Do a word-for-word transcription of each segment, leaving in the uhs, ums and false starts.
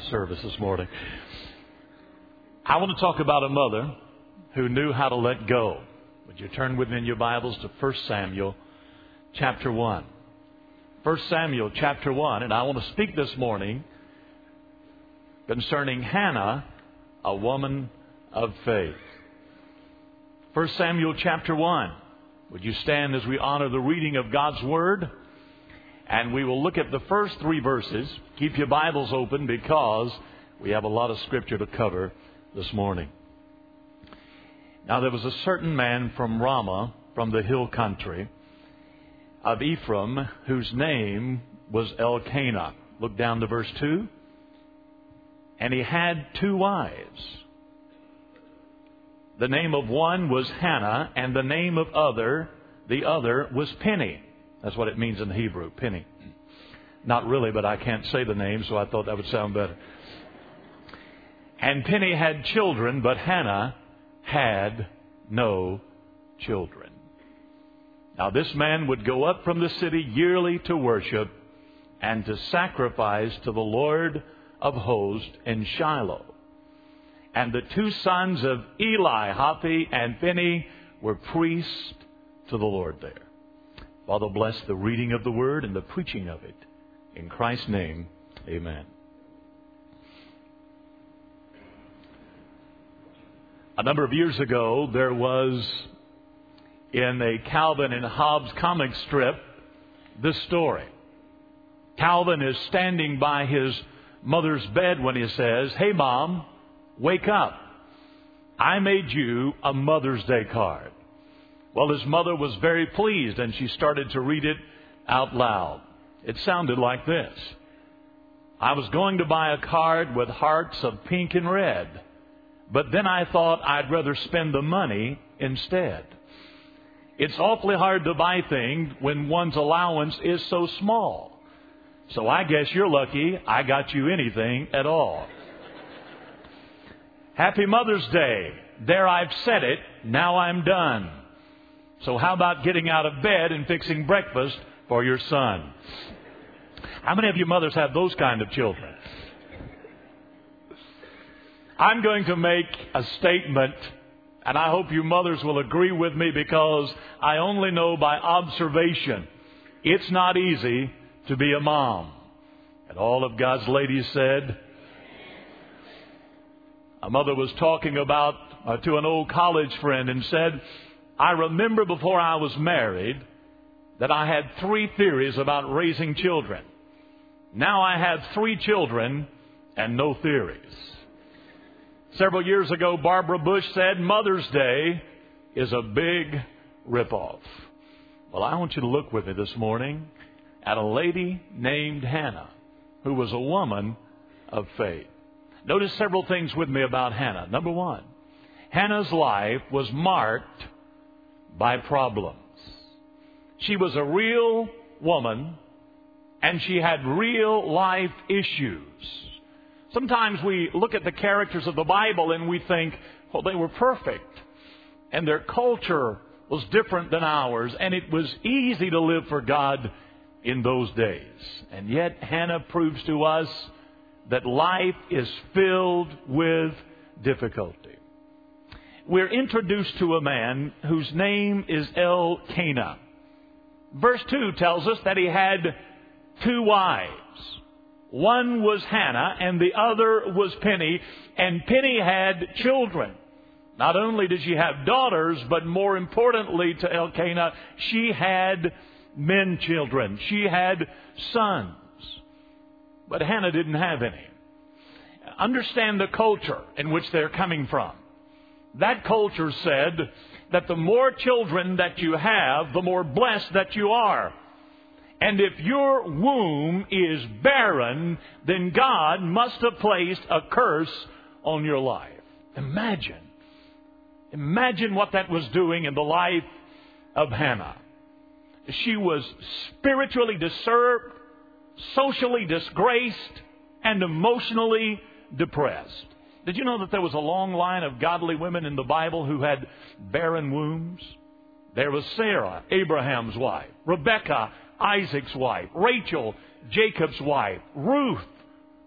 service this morning. I want to talk about a mother who knew how to let go. Would you turn with me in your Bibles to First Samuel chapter one. First Samuel chapter one, and I want to speak this morning concerning Hannah, a woman of faith. First Samuel chapter one. Would you stand as we honor the reading of God's Word? And we will look at the first three verses. Keep your Bibles open because we have a lot of Scripture to cover this morning. Now there was a certain man from Ramah, from the hill country of Ephraim, whose name was Elkanah. Look down to verse two. And he had two wives. The name of one was Hannah, and the name of other, the other was Penny. That's what it means in Hebrew, Penny. Not really, but I can't say the name, so I thought that would sound better. And Penny had children, but Hannah had no children. Now this man would go up from the city yearly to worship and to sacrifice to the Lord of hosts in Shiloh. And the two sons of Eli, Hophni and Phinehas, were priests to the Lord there. Father, bless the reading of the Word and the preaching of it. In Christ's name, amen. A number of years ago, there was in a Calvin and Hobbes comic strip this story. Calvin is standing by his mother's bed when he says, "Hey, Mom, wake up. I made you a Mother's Day card." Well, his mother was very pleased, and she started to read it out loud. It sounded like this. "I was going to buy a card with hearts of pink and red, but then I thought I'd rather spend the money instead. It's awfully hard to buy things when one's allowance is so small. So I guess you're lucky I got you anything at all. Happy Mother's Day. There, I've said it. Now I'm done. So how about getting out of bed and fixing breakfast for your son?" How many of you mothers have those kind of children? I'm going to make a statement, and I hope you mothers will agree with me because I only know by observation. It's not easy to be a mom. And all of God's ladies said, a mother was talking about uh, to an old college friend and said, "I remember before I was married that I had three theories about raising children. Now I have three children and no theories." Several years ago, Barbara Bush said, "Mother's Day is a big ripoff." Well, I want you to look with me this morning at a lady named Hannah, who was a woman of faith. Notice several things with me about Hannah. Number one, Hannah's life was marked by problems. She was a real woman, and she had real life issues. Sometimes we look at the characters of the Bible and we think, well, they were perfect, and their culture was different than ours, and it was easy to live for God in those days. And yet Hannah proves to us that life is filled with difficulty. We're introduced to a man whose name is Elkanah. Verse two tells us that he had two wives. One was Hannah and the other was Penny, and Penny had children. Not only did she have daughters, but more importantly to Elkanah, she had men children. She had sons. But Hannah didn't have any. Understand the culture in which they're coming from. That culture said that the more children that you have, the more blessed that you are. And if your womb is barren, then God must have placed a curse on your life. Imagine. Imagine what that was doing in the life of Hannah. She was spiritually disturbed, socially disgraced, and emotionally depressed. Did you know that there was a long line of godly women in the Bible who had barren wombs? There was Sarah, Abraham's wife, Rebekah, Isaac's wife, Rachel, Jacob's wife, Ruth,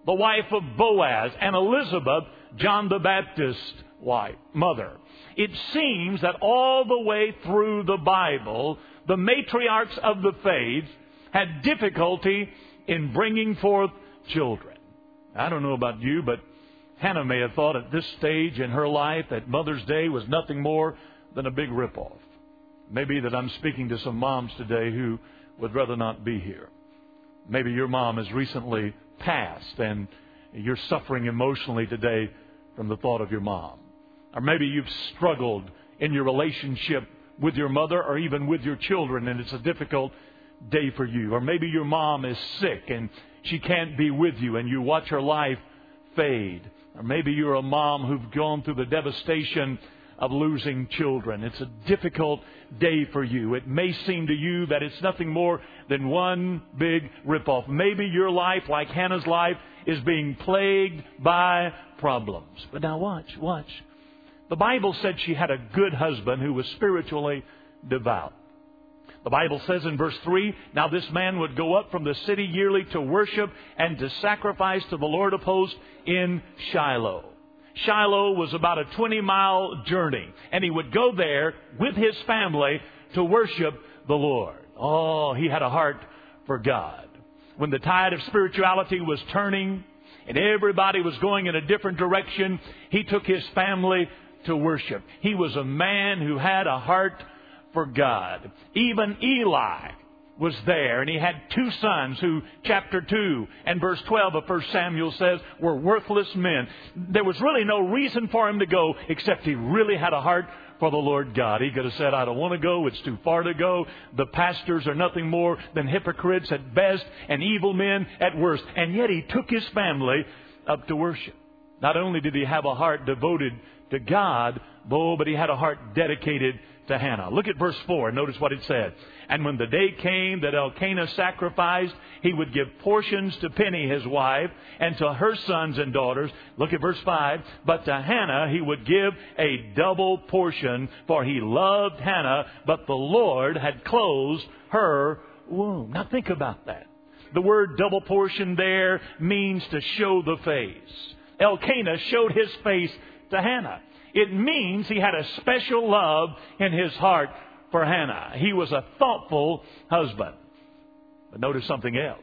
the wife of Boaz, and Elizabeth, John the Baptist's wife, mother. It seems that all the way through the Bible, the matriarchs of the faith had difficulty in bringing forth children. I don't know about you, but Hannah may have thought at this stage in her life that Mother's Day was nothing more than a big ripoff. Maybe that I'm speaking to some moms today who would rather not be here. Maybe your mom has recently passed and you're suffering emotionally today from the thought of your mom. Or maybe you've struggled in your relationship with your mother or even with your children, and it's a difficult day for you. Or maybe your mom is sick and she can't be with you and you watch her life fade. Or maybe you're a mom who've gone through the devastation of losing children. It's a difficult day for you. It may seem to you that it's nothing more than one big ripoff. Maybe your life, like Hannah's life, is being plagued by problems. But now watch, watch. The Bible said she had a good husband who was spiritually devout. The Bible says in verse three, now this man would go up from the city yearly to worship and to sacrifice to the Lord of hosts in Shiloh. Shiloh was about a twenty-mile journey, and he would go there with his family to worship the Lord. Oh, he had a heart for God. When the tide of spirituality was turning and everybody was going in a different direction, he took his family to worship. He was a man who had a heart for God. Even Eli was there, and he had two sons who, chapter two and verse twelve of First Samuel says, were worthless men. There was really no reason for him to go except he really had a heart for the Lord God. He could have said, I don't want to go. It's too far to go. The pastors are nothing more than hypocrites at best and evil men at worst. And yet he took his family up to worship. Not only did he have a heart devoted to God, oh, but he had a heart dedicated to Hannah. Look at verse four and notice what it said. And when the day came that Elkanah sacrificed, he would give portions to Penny his wife and to her sons and daughters. Look at verse five. But to Hannah he would give a double portion, for he loved Hannah, but the Lord had closed her womb. Now think about that. The word double portion there means to show the face. Elkanah showed his face to Hannah. It means he had a special love in his heart for Hannah. He was a thoughtful husband. But notice something else.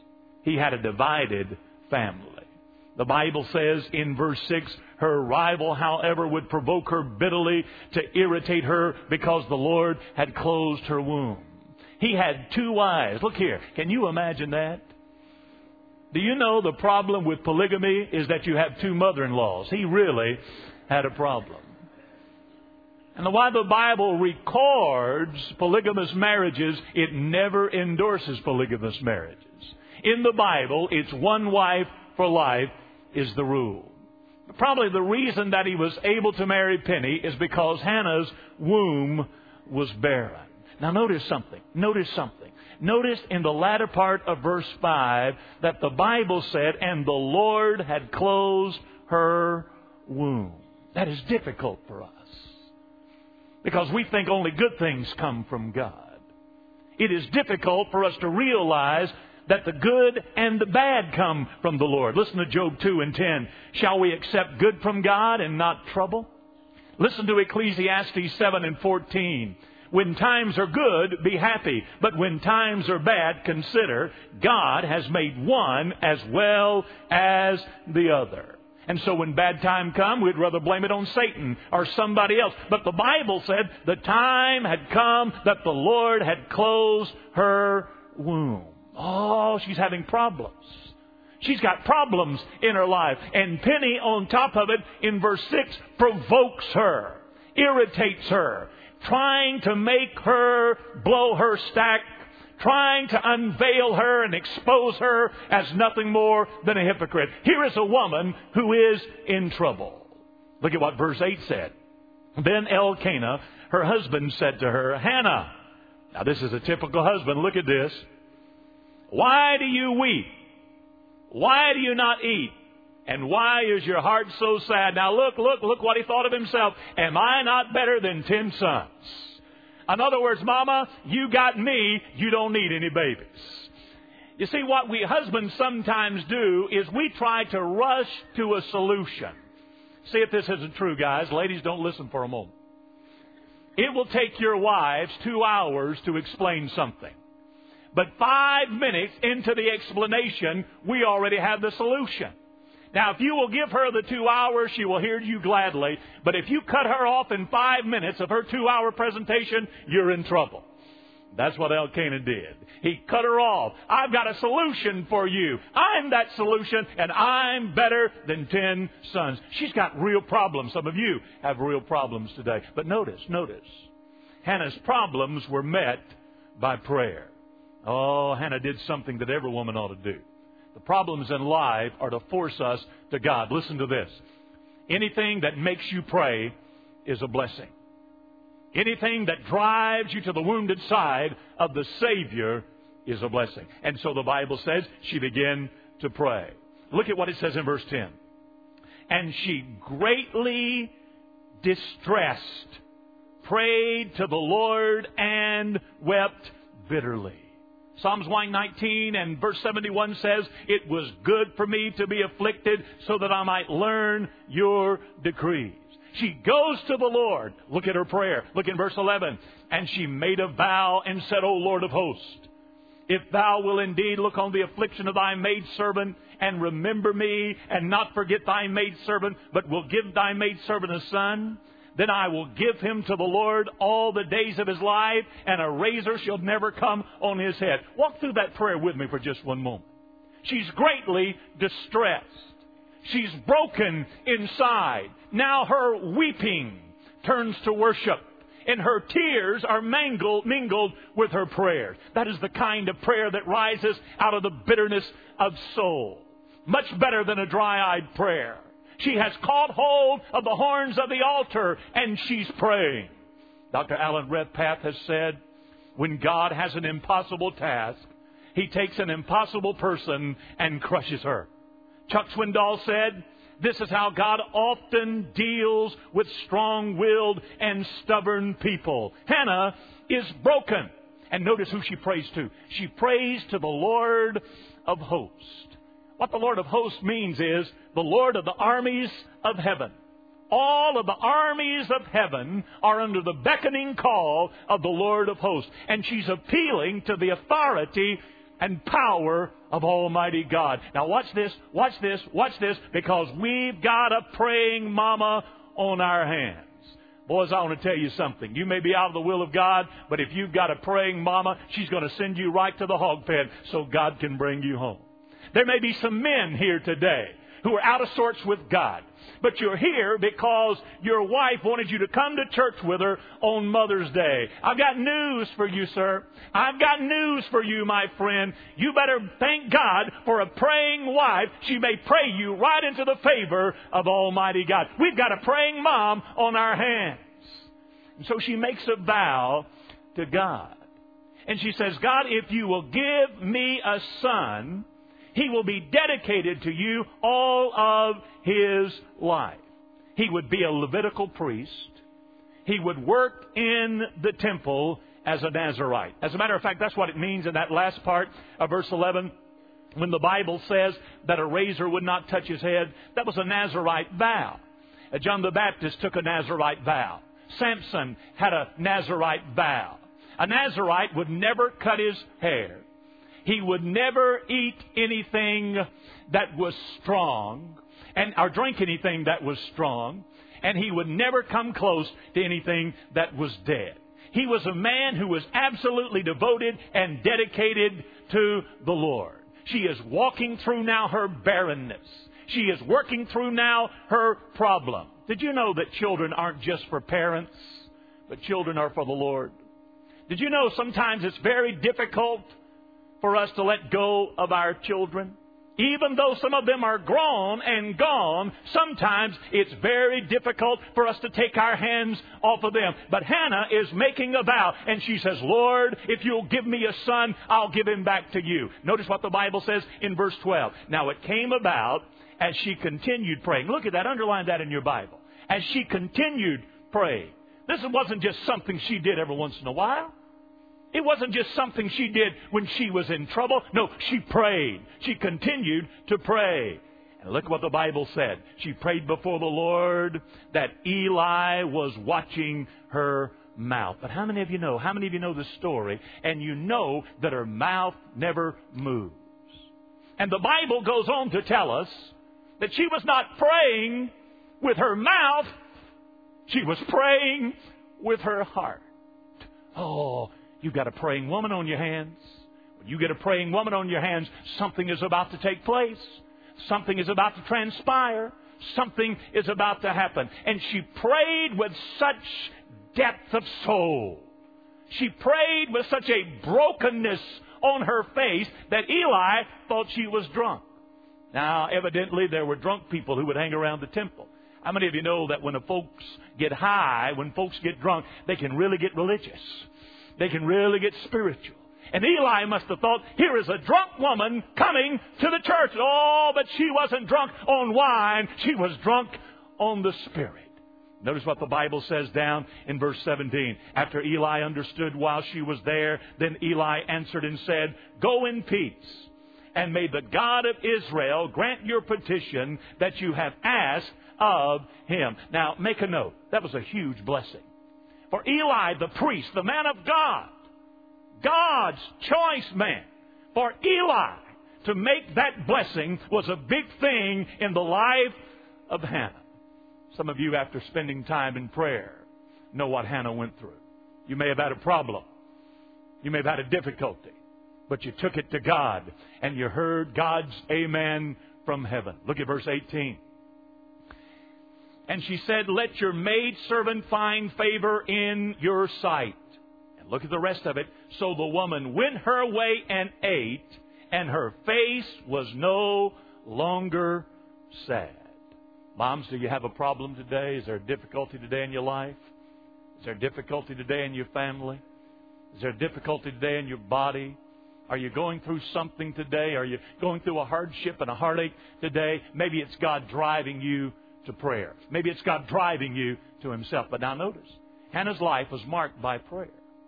He had a divided family. The Bible says in verse six, her rival, however, would provoke her bitterly to irritate her because the Lord had closed her womb. He had two wives. Look here. Can you imagine that? Do you know the problem with polygamy is that you have two mother-in-laws? He really had a problem. And why the Bible records polygamous marriages, it never endorses polygamous marriages. In the Bible, it's one wife for life is the rule. Probably the reason that he was able to marry Penny is because Hannah's womb was barren. Now notice something. Notice something. Notice in the latter part of verse five that the Bible said, and the Lord had closed her womb. That is difficult for us because we think only good things come from God. It is difficult for us to realize that the good and the bad come from the Lord. Listen to Job two and ten. Shall we accept good from God and not trouble? Listen to Ecclesiastes seven and fourteen. When times are good, be happy. But when times are bad, consider God has made one as well as the other. And so when bad time come, we'd rather blame it on Satan or somebody else. But the Bible said the time had come that the Lord had closed her womb. Oh, she's having problems. She's got problems in her life. And Penny, on top of it, in verse six, provokes her, irritates her, trying to make her blow her stack, trying to unveil her and expose her as nothing more than a hypocrite. Here is a woman who is in trouble. Look at what verse eight said. Then Elkanah, her husband, said to her, Hannah. Now this is a typical husband. Look at this. Why do you weep? Why do you not eat? And why is your heart so sad? Now look, look, look what he thought of himself. Am I not better than ten sons? In other words, Mama, you got me. You don't need any babies. You see, what we husbands sometimes do is we try to rush to a solution. See if this isn't true, guys. Ladies, don't listen for a moment. It will take your wives two hours to explain something. But five minutes into the explanation, we already have the solution. Now, if you will give her the two hours, she will hear you gladly. But if you cut her off in five minutes of her two-hour presentation, you're in trouble. That's what Elkanah did. He cut her off. I've got a solution for you. I'm that solution, and I'm better than ten sons. She's got real problems. Some of you have real problems today. But notice, notice, Hannah's problems were met by prayer. Oh, Hannah did something that every woman ought to do. The problems in life are to force us to God. Listen to this. Anything that makes you pray is a blessing. Anything that drives you to the wounded side of the Savior is a blessing. And so the Bible says she began to pray. Look at what it says in verse ten. And she greatly distressed, prayed to the Lord, and wept bitterly. Psalms one nineteen and verse seventy-one says, it was good for me to be afflicted so that I might learn your decrees. She goes to the Lord. Look at her prayer. Look in verse eleven. And she made a vow and said, O Lord of hosts, if thou will indeed look on the affliction of thy maidservant and remember me and not forget thy maidservant, but will give thy maidservant a son, then I will give him to the Lord all the days of his life, and a razor shall never come on his head. Walk through that prayer with me for just one moment. She's greatly distressed. She's broken inside. Now her weeping turns to worship, and her tears are mingled, mingled with her prayers. That is the kind of prayer that rises out of the bitterness of soul. Much better than a dry-eyed prayer. She has caught hold of the horns of the altar, and she's praying. Doctor Alan Redpath has said, when God has an impossible task, He takes an impossible person and crushes her. Chuck Swindoll said, this is how God often deals with strong-willed and stubborn people. Hannah is broken. And notice who she prays to. She prays to the Lord of hosts. What the Lord of hosts means is the Lord of the armies of heaven. All of the armies of heaven are under the beckoning call of the Lord of hosts. And she's appealing to the authority and power of Almighty God. Now watch this, watch this, watch this, because we've got a praying mama on our hands. Boys, I want to tell you something. You may be out of the will of God, but if you've got a praying mama, she's going to send you right to the hog pen so God can bring you home. There may be some men here today who are out of sorts with God. But you're here because your wife wanted you to come to church with her on Mother's Day. I've got news for you, sir. I've got news for you, my friend. You better thank God for a praying wife. She may pray you right into the favor of Almighty God. We've got a praying mom on our hands. And so she makes a vow to God. And she says, God, if you will give me a son, he will be dedicated to you all of his life. He would be a Levitical priest. He would work in the temple as a Nazirite. As a matter of fact, that's what it means in that last part of verse eleven. When the Bible says that a razor would not touch his head, that was a Nazirite vow. John the Baptist took a Nazirite vow. Samson had a Nazirite vow. A Nazirite would never cut his hair. He would never eat anything that was strong, and or drink anything that was strong, and he would never come close to anything that was dead. He was a man who was absolutely devoted and dedicated to the Lord. She is walking through now her barrenness. She is working through now her problem. Did you know that children aren't just for parents, but children are for the Lord? Did you know sometimes it's very difficult for us to let go of our children? Even though some of them are grown and gone, sometimes it's very difficult for us to take our hands off of them. But Hannah is making a vow, and she says, Lord, if you'll give me a son, I'll give him back to you. Notice what the Bible says in verse twelve. Now it came about as she continued praying. Look at that, underline that in your Bible. As she continued praying. This wasn't just something she did every once in a while. It wasn't just something she did when she was in trouble. No, she prayed. She continued to pray. And look what the Bible said. She prayed before the Lord that Eli was watching her mouth. But how many of you know, how many of you know the story, and you know that her mouth never moves? And the Bible goes on to tell us that she was not praying with her mouth. She was praying with her heart. Oh, you've got a praying woman on your hands. When you get a praying woman on your hands, something is about to take place. Something is about to transpire. Something is about to happen. And she prayed with such depth of soul. She prayed with such a brokenness on her face that Eli thought she was drunk. Now, evidently, there were drunk people who would hang around the temple. How many of you know that when the folks get high, when folks get drunk, they can really get religious? They can really get spiritual. And Eli must have thought, here is a drunk woman coming to the church. Oh, but she wasn't drunk on wine. She was drunk on the Spirit. Notice what the Bible says down in verse seventeen. After Eli understood while she was there, then Eli answered and said, go in peace, and may the God of Israel grant your petition that you have asked of him. Now, make a note. That was a huge blessing. For Eli, the priest, the man of God, God's choice man, for Eli to make that blessing was a big thing in the life of Hannah. Some of you, after spending time in prayer, know what Hannah went through. You may have had a problem. You may have had a difficulty. But you took it to God, and you heard God's amen from heaven. Look at verse eighteen. And she said, let your maidservant find favor in your sight. And look at the rest of it. So the woman went her way and ate, and her face was no longer sad. Moms, do you have a problem today? Is there a difficulty today in your life? Is there a difficulty today in your family? Is there a difficulty today in your body? Are you going through something today? Are you going through a hardship and a heartache today? Maybe it's God driving you to prayer. Maybe it's God driving you to Himself. But now notice, Hannah's life was marked by prayer.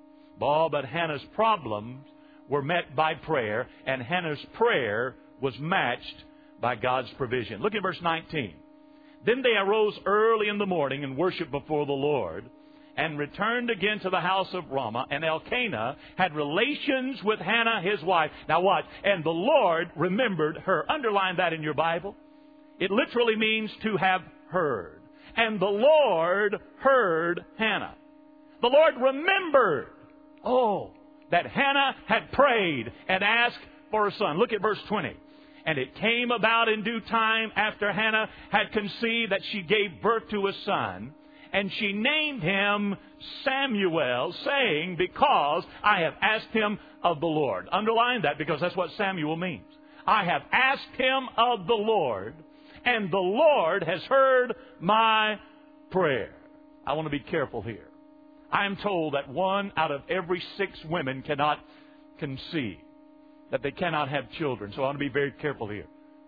Oh, but Hannah's problems were met by prayer, and Hannah's prayer was matched by God's provision. Look at verse nineteen. Then they arose early in the morning and worshiped before the Lord, and returned again to the house of Ramah. And Elkanah had relations with Hannah, his wife. Now what? And the Lord remembered her. Underline that in your Bible. It literally means to have heard. And the Lord heard Hannah. The Lord remembered, oh, that Hannah had prayed and asked for a son. Look at verse twenty. And it came about in due time after Hannah had conceived that she gave birth to a son. And she named him Samuel, saying, because I have asked him of the Lord. Underline that, because that's what Samuel means. I have asked him of the Lord, and the Lord has heard my prayer. I want to be careful here. I am told that one out of every six women cannot conceive, that they cannot have children. So I want to be very careful here.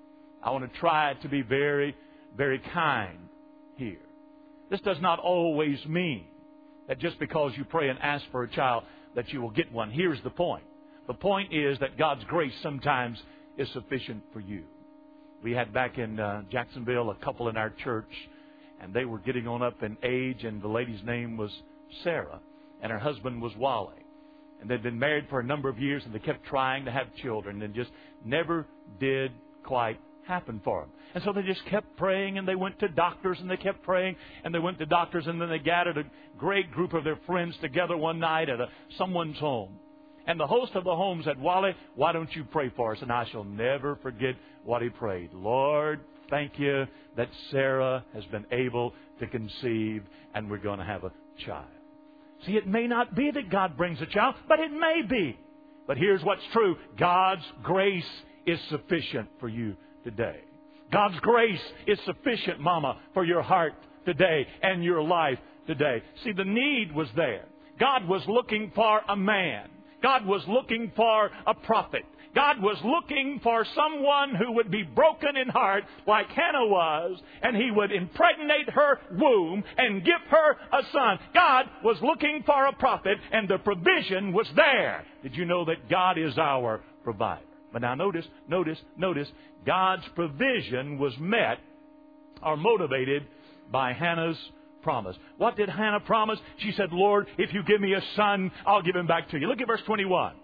I want to try to be very, very kind here. This does not always mean that just because you pray and ask for a child that you will get one. Here's the point. The point is that God's grace sometimes is sufficient for you. We had back in uh, Jacksonville a couple in our church, and they were getting on up in age, and the lady's name was Sarah, and her husband was Wally. And they'd been married for a number of years, and they kept trying to have children, and just never did quite happen for them. And so they just kept praying, and they went to doctors, and they kept praying, and they went to doctors, and then they gathered a great group of their friends together one night at a, someone's home. And the host of the home said, Wally, why don't you pray for us? And I shall never forget what he prayed. Lord, thank you that Sarah has been able to conceive, and we're going to have a child. See, it may not be that God brings a child, but it may be. But here's what's true. God's grace is sufficient for you today. God's grace is sufficient, Mama, for your heart today and your life today. See, the need was there. God was looking for a man. God was looking for a prophet. God was looking for someone who would be broken in heart like Hannah was, and He would impregnate her womb and give her a son. God was looking for a prophet, and the provision was there. Did you know that God is our provider? But now notice, notice, notice, God's provision was met or motivated by Hannah's promise. What did Hannah promise? She said, Lord, if you give me a son, I'll give him back to you. Look at verse twenty-one.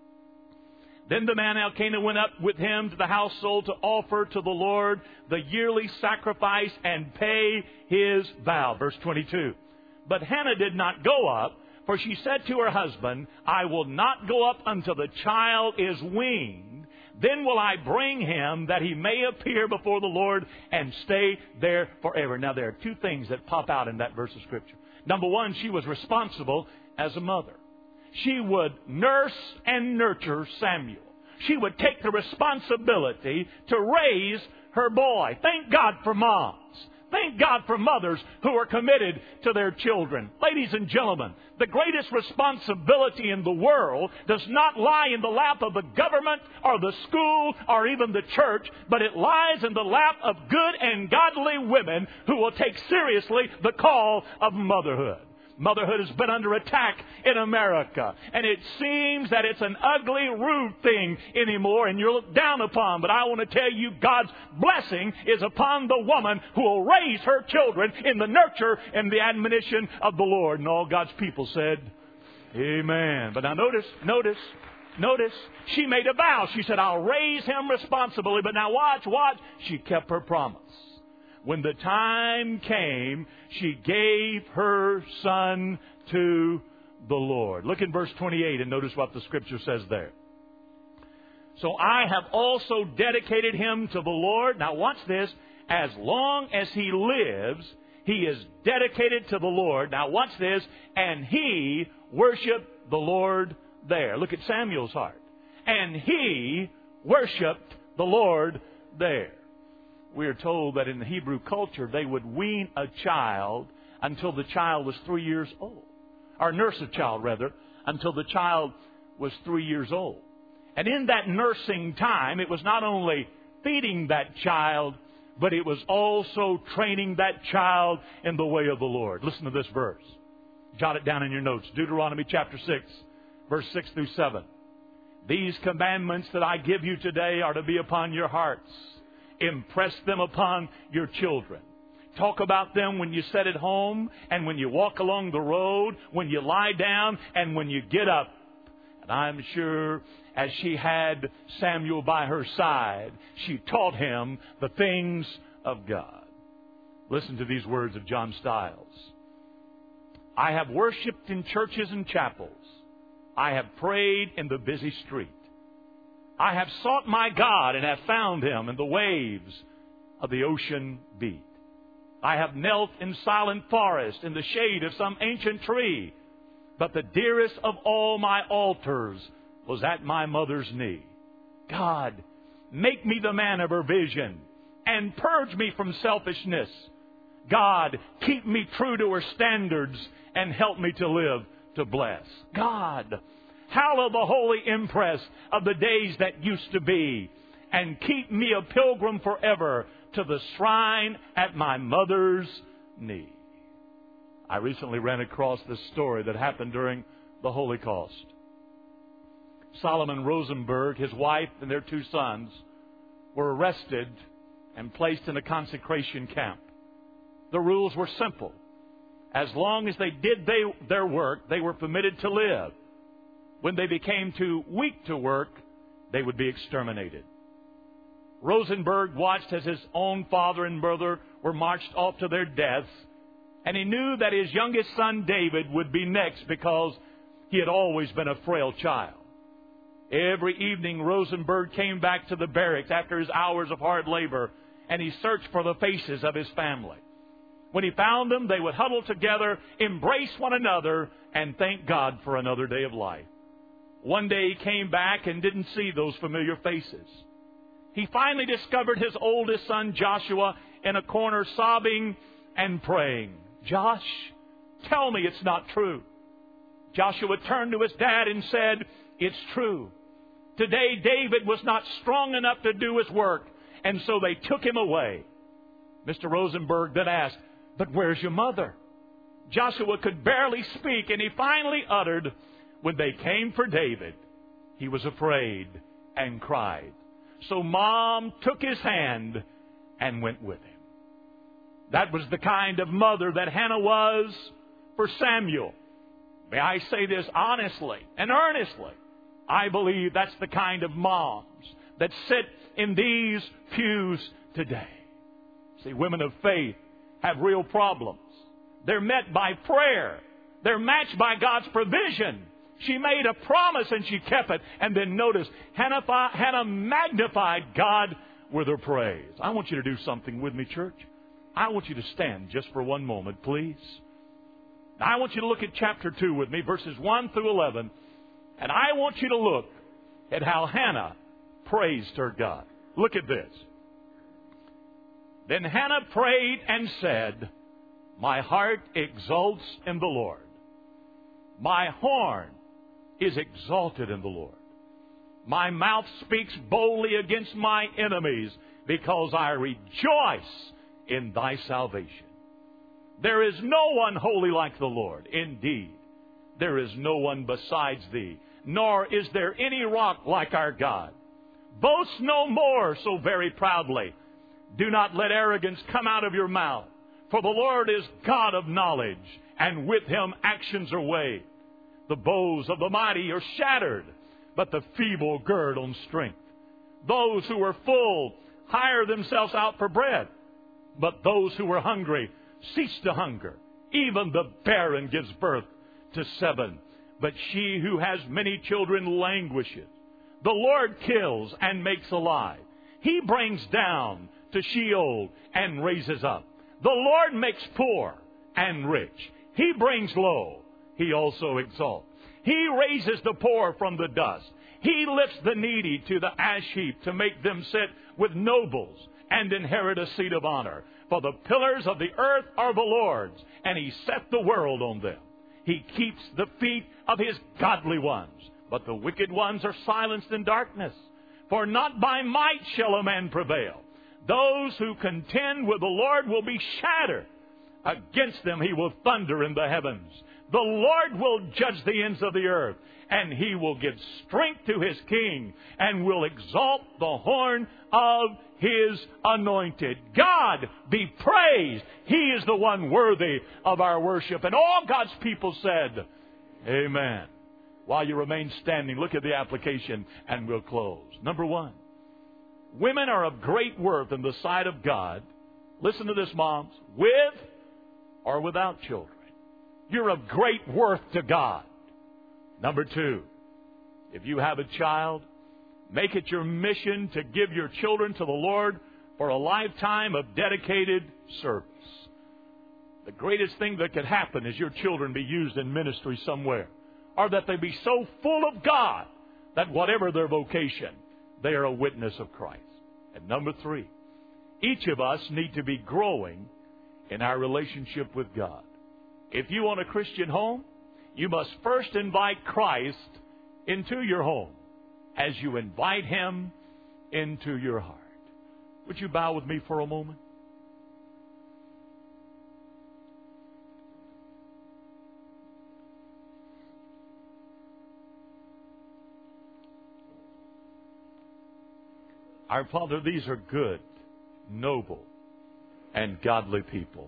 Then the man Elkanah went up with him to the household to offer to the Lord the yearly sacrifice and pay his vow. Verse twenty-two. But Hannah did not go up, for she said to her husband, I will not go up until the child is weaned. Then will I bring him, that he may appear before the Lord and stay there forever. Now, there are two things that pop out in that verse of Scripture. Number one, she was responsible as a mother. She would nurse and nurture Samuel. She would take the responsibility to raise her boy. Thank God for moms. Thank God for mothers who are committed to their children. Ladies and gentlemen, the greatest responsibility in the world does not lie in the lap of the government or the school or even the church, but it lies in the lap of good and godly women who will take seriously the call of motherhood. Motherhood has been under attack in America, and it seems that it's an ugly, rude thing anymore, and you're looked down upon. But I want to tell you, God's blessing is upon the woman who will raise her children in the nurture and the admonition of the Lord. And all God's people said, amen. But now notice, notice, notice, she made a vow. She said, I'll raise him responsibly. But now watch, watch. She kept her promise. When the time came, she gave her son to the Lord. Look in verse twenty-eight and notice what the Scripture says there. So I have also dedicated him to the Lord. Now watch this. As long as he lives, he is dedicated to the Lord. Now watch this. And he worshiped the Lord there. Look at Samuel's heart. And he worshiped the Lord there. We are told that in the Hebrew culture, they would wean a child until the child was three years old. Or nurse a child, rather, until the child was three years old. And in that nursing time, it was not only feeding that child, but it was also training that child in the way of the Lord. Listen to this verse. Jot it down in your notes. Deuteronomy chapter six, verse six through seven. These commandments that I give you today are to be upon your hearts. Impress them upon your children. Talk about them when you sit at home and when you walk along the road, when you lie down and when you get up. And I'm sure as she had Samuel by her side, she taught him the things of God. Listen to these words of John Stiles. I have worshiped in churches and chapels. I have prayed in the busy street. I have sought my God and have found him in the waves of the ocean beat. I have knelt in silent forest in the shade of some ancient tree, but the dearest of all my altars was at my mother's knee. God, make me the man of her vision and purge me from selfishness. God, keep me true to her standards and help me to live to bless. God, hallow the holy impress of the days that used to be, and keep me a pilgrim forever to the shrine at my mother's knee. I recently ran across this story that happened during the Holocaust. Solomon Rosenberg, his wife, and their two sons were arrested and placed in a consecration camp. The rules were simple. As long as they did they, their work, they were permitted to live. When they became too weak to work, they would be exterminated. Rosenberg watched as his own father and brother were marched off to their deaths, and he knew that his youngest son David would be next because he had always been a frail child. Every evening, Rosenberg came back to the barracks after his hours of hard labor, and he searched for the faces of his family. When he found them, they would huddle together, embrace one another, and thank God for another day of life. One day he came back and didn't see those familiar faces. He finally discovered his oldest son, Joshua, in a corner sobbing and praying. Josh, tell me it's not true. Joshua turned to his dad and said, it's true. Today, David was not strong enough to do his work, and so they took him away. Mister Rosenberg then asked, "But where's your mother?" Joshua could barely speak, and he finally uttered, "When they came for David, he was afraid and cried." So Mom took his hand and went with him. That was the kind of mother that Hannah was for Samuel. May I say this honestly and earnestly? I believe that's the kind of moms that sit in these pews today. See, women of faith have real problems. They're met by prayer. They're matched by God's provision. She made a promise and she kept it. And then notice, Hannah, Hannah magnified God with her praise. I want you to do something with me, church. I want you to stand just for one moment, please. Now, I want you to look at chapter two with me, verses one through eleven. And I want you to look at how Hannah praised her God. Look at this. Then Hannah prayed and said, "My heart exults in the Lord. My horn is exalted in the Lord. My mouth speaks boldly against my enemies, because I rejoice in thy salvation. There is no one holy like the Lord. Indeed, there is no one besides thee, nor is there any rock like our God. Boast no more so very proudly. Do not let arrogance come out of your mouth. For the Lord is God of knowledge, and with him actions are weighed. The bows of the mighty are shattered, but the feeble gird on strength. Those who are full hire themselves out for bread, but those who are hungry cease to hunger. Even the barren gives birth to seven, but she who has many children languishes. The Lord kills and makes alive. He brings down to Sheol and raises up. The Lord makes poor and rich. He brings low. He also exalts. He raises the poor from the dust. He lifts the needy to the ash heap to make them sit with nobles and inherit a seat of honor. For the pillars of the earth are the Lord's, and he set the world on them. He keeps the feet of his godly ones, but the wicked ones are silenced in darkness. For not by might shall a man prevail. Those who contend with the Lord will be shattered. Against them he will thunder in the heavens. The Lord will judge the ends of the earth, and he will give strength to his king, and will exalt the horn of his anointed. God be praised. He is the one worthy of our worship. And all God's people said, amen. While you remain standing, look at the application, and we'll close. Number one, women are of great worth in the sight of God. Listen to this, moms, with or without children. You're of great worth to God. Number two, if you have a child, make it your mission to give your children to the Lord for a lifetime of dedicated service. The greatest thing that could happen is your children be used in ministry somewhere, or that they be so full of God that whatever their vocation, they are a witness of Christ. And number three, each of us need to be growing in our relationship with God. If you want a Christian home, you must first invite Christ into your home as you invite him into your heart. Would you bow with me for a moment? Our Father, these are good, noble, and godly people.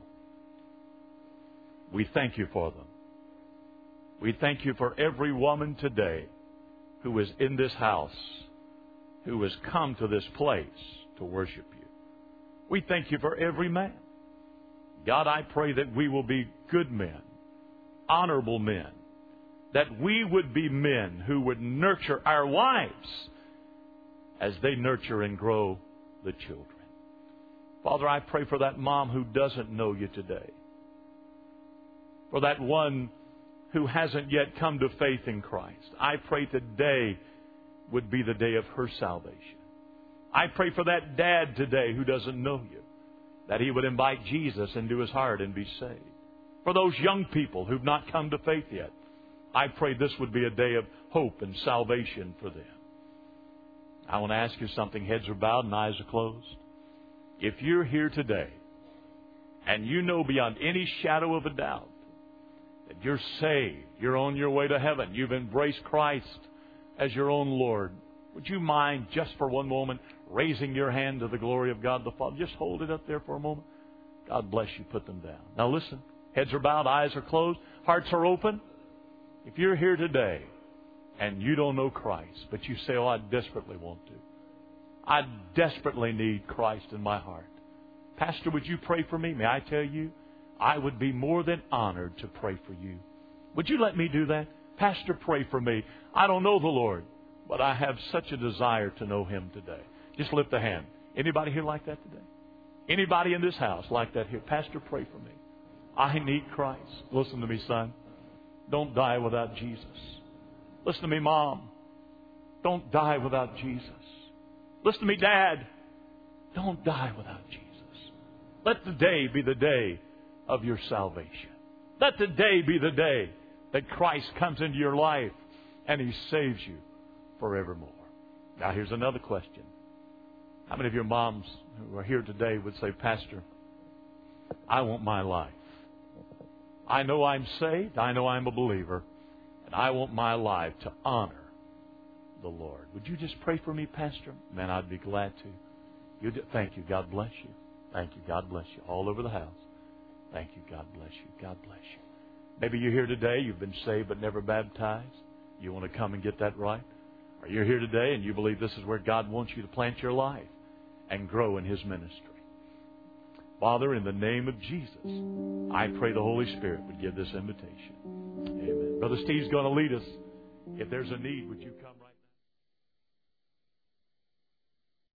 We thank you for them. We thank you for every woman today who is in this house, who has come to this place to worship you. We thank you for every man. God, I pray that we will be good men, honorable men, that we would be men who would nurture our wives as they nurture and grow the children. Father, I pray for that mom who doesn't know you today, for that one who hasn't yet come to faith in Christ. I pray today would be the day of her salvation. I pray for that dad today who doesn't know you, that he would invite Jesus into his heart and be saved. For those young people who've not come to faith yet, I pray this would be a day of hope and salvation for them. I want to ask you something. Heads are bowed and eyes are closed. If you're here today and you know beyond any shadow of a doubt that you're saved, you're on your way to heaven, you've embraced Christ as your own Lord, would you mind just for one moment raising your hand to the glory of God the Father? Just hold it up there for a moment. God bless you. Put them down. Now listen. Heads are bowed, eyes are closed, hearts are open. If you're here today and you don't know Christ, but you say, oh, I desperately want to. I desperately need Christ in my heart. Pastor, would you pray for me? May I tell you, I would be more than honored to pray for you. Would you let me do that? Pastor, pray for me. I don't know the Lord, but I have such a desire to know Him today. Just lift a hand. Anybody here like that today? Anybody in this house like that here? Pastor, pray for me. I need Christ. Listen to me, son. Don't die without Jesus. Listen to me, Mom. Don't die without Jesus. Listen to me, Dad. Don't die without Jesus. Let the day be the day of your salvation. Let the day be the day that Christ comes into your life and He saves you forevermore. Now, here's another question. How many of your moms who are here today would say, Pastor, I want my life. I know I'm saved. I know I'm a believer. And I want my life to honor the Lord. Would you just pray for me, Pastor? Man, I'd be glad to. You do. Thank you. God bless you. Thank you. God bless you. All over the house. Thank you. God bless you. God bless you. Maybe you're here today. You've been saved but never baptized. You want to come and get that right? Or you're here today and you believe this is where God wants you to plant your life and grow in His ministry. Father, in the name of Jesus, I pray the Holy Spirit would give this invitation. Amen. Brother Steve's going to lead us. If there's a need, would you come right